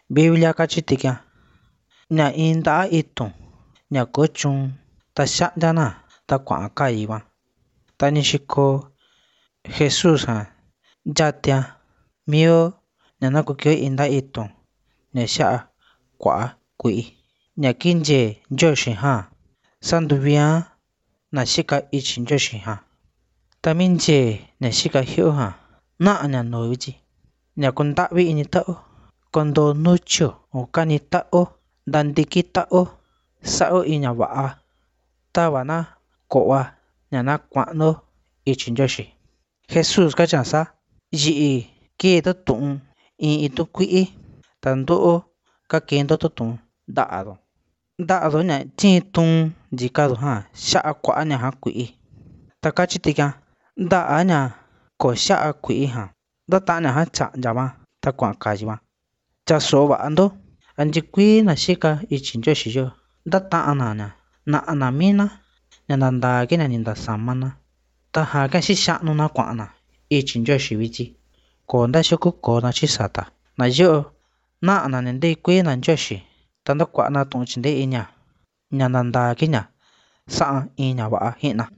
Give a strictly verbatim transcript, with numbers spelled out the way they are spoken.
Biblia kachi tikia na in nda'a itun na ko chun ta xa'nka na ta kua'an kayi va ta ni xiko Jesús ja yatia mio na nakukio in nda'a itun na xia'a kua'a kui'i na kinche Nyoxi ja santuvian na xika ichi Nyoxi ja ta minche na xika jio ja na'a na no vichi na kunta'vi ini ta'o kondo nuchio o kani ta'o ntantiki ta'o sa'o in ña va'a tava na ko'o na na kua'anu ichi Nyoxi Jesús kacha sa yi'i kii tutu'un in itu kui'i ta ndo'o ka kendo tutu'un nda'ado nda'ado na tiin tun nchikado ja xa'a kua'a na ja kui'i ta kachi tikia nda'a na ko xa'a kui'i ja ndata'an na ja cha'nya va ta kua'an kayi va chaso'o va'a ndo a nchikui na xika ichi Nyoxi yo ndata'an na na na'a na mina na nandaa kina ni ntasama na ta ja ka xixa'nu na kua'an na ichi Nyoxi vichi ko nda xikukona chisata na yo'o na'a na ni ntekui na Nyoxi ta ndakua'a na tu'un chindee iña na nandaa kiña sa'a in ña va'a jina.